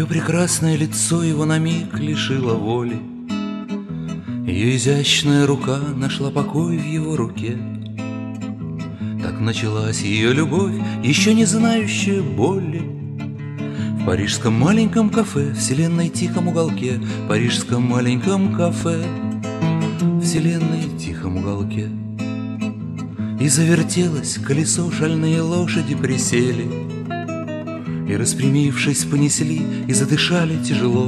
Ее прекрасное лицо его на миг лишило воли. Ее изящная рука нашла покой в его руке. Так началась ее любовь, еще не знающая боли. В парижском маленьком кафе, вселенной тихом уголке, парижском маленьком кафе, вселенной тихом уголке. И завертелось колесо, шальные лошади присели, и, распрямившись, понесли, и задышали тяжело,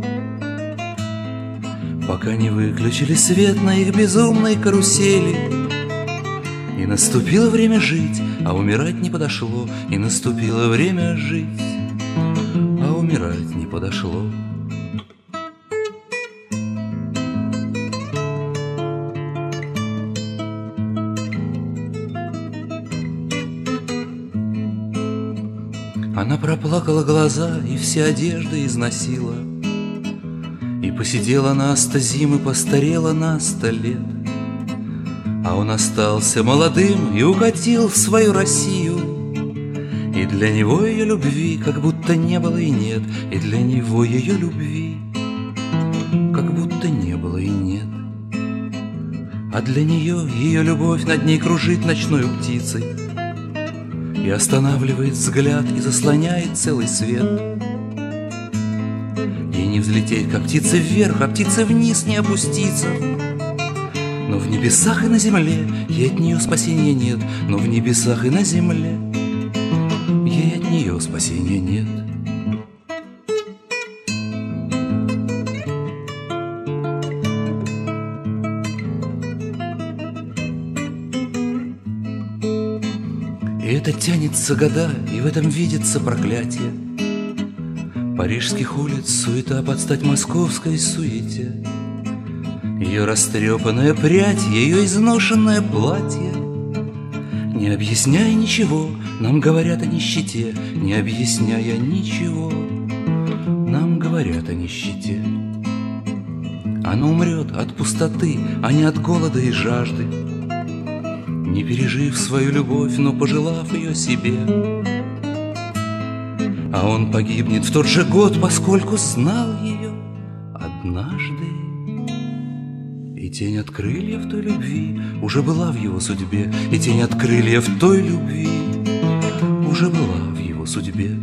пока не выключили свет на их безумной карусели. И наступило время жить, а умирать не подошло. И наступило время жить, а умирать не подошло. Она проплакала глаза и все одежды износила, и посидела на 100 зим и постарела на 100 лет. А он остался молодым и укатил в свою Россию. И для него ее любви как будто не было и нет, и для него ее любви как будто не было и нет. А для нее ее любовь над ней кружит ночной птицей и останавливает взгляд, и заслоняет целый свет. Ей не взлететь, как птица вверх, а птица вниз не опуститься. Но в небесах и на земле ей от нее спасения нет. Но в небесах и на земле ей от нее спасения нет. И это тянется года, и в этом видится проклятие парижских улиц, суета под стать московской суете. Ее растрепанная прядь, ее изношенное платье. Не объясняя ничего, нам говорят о нищете. Не объясняя ничего, нам говорят о нищете. Она умрет от пустоты, а не от голода и жажды, не пережив свою любовь, но пожелав ее себе. А он погибнет в тот же год, поскольку знал ее однажды. И тень от крыльев той любви уже была в его судьбе, и тень от крыльев той любви уже была в его судьбе.